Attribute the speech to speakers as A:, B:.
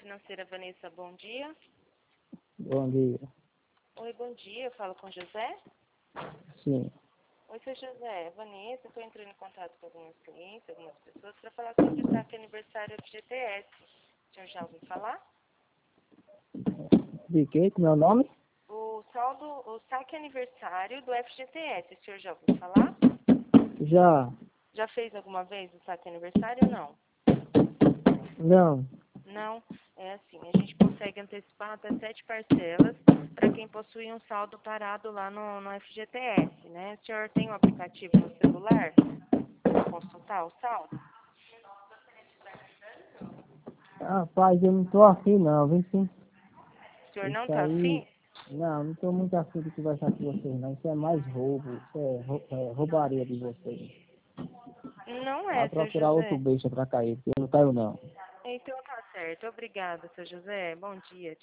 A: Financeira Vanessa, bom dia.
B: Bom dia.
A: Oi, bom dia. Eu falo com José?
B: Sim.
A: Oi, seu José. Vanessa, estou entrando em contato com alguns clientes, algumas pessoas, para falar sobre o saque aniversário FGTS. O senhor já ouviu falar?
B: De que? Meu nome?
A: O saque aniversário do FGTS. O senhor já ouviu falar?
B: Já.
A: Já fez alguma vez o saque aniversário ou não?
B: Não.
A: Não. É assim, a gente consegue antecipar até 7 parcelas para quem possui um saldo parado lá no FGTS, né? O senhor tem um aplicativo no celular para consultar o saldo?
B: Rapaz, eu não tô afim não, viu sim?
A: O senhor não
B: Isso
A: está
B: aí.
A: afim?
B: Não tô muito afim de conversar com vocês não. Isso é mais roubo. Isso é roubaria de vocês.
A: Não
B: Vá
A: é, seu
B: procurar outro
A: José.
B: besta pra cair, porque eu não quero não.
A: Então tá certo. Obrigada, seu José. Bom dia.